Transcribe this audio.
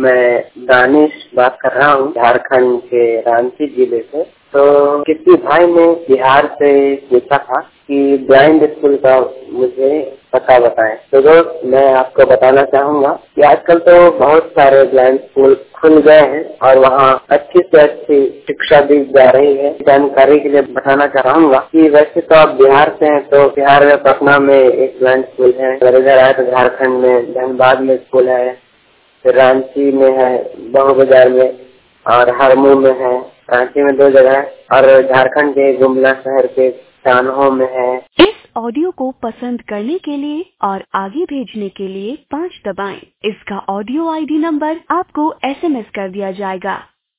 मैं दानिश बात कर रहा हूँ झारखंड के रांची जिले से। तो किसी भाई ने बिहार से पूछा था कि ब्लाइंड स्कूल का मुझे पता बताएं। तो दोस्त मैं आपको बताना चाहूँगा कि आजकल तो बहुत सारे ब्लाइंड स्कूल खुल गए हैं और वहाँ अच्छी से अच्छी शिक्षा दी जा रही है। जानकारी के लिए बताना चाहूँगा कि वैसे तो आप बिहार से हैं, तो बिहार में पटना में एक ब्लाइंड स्कूल है, अगर इधर आए तो झारखंड में धनबाद में स्कूल है, फिर रांची में है, बहु बाजार में, और हरमू में है। रांची में 2 जगह है और झारखंड के गुमला शहर के चान्हो में है। इस ऑडियो को पसंद करने के लिए और आगे भेजने के लिए 5 दबाएं। इसका ऑडियो आईडी नंबर आपको SMS कर दिया जाएगा।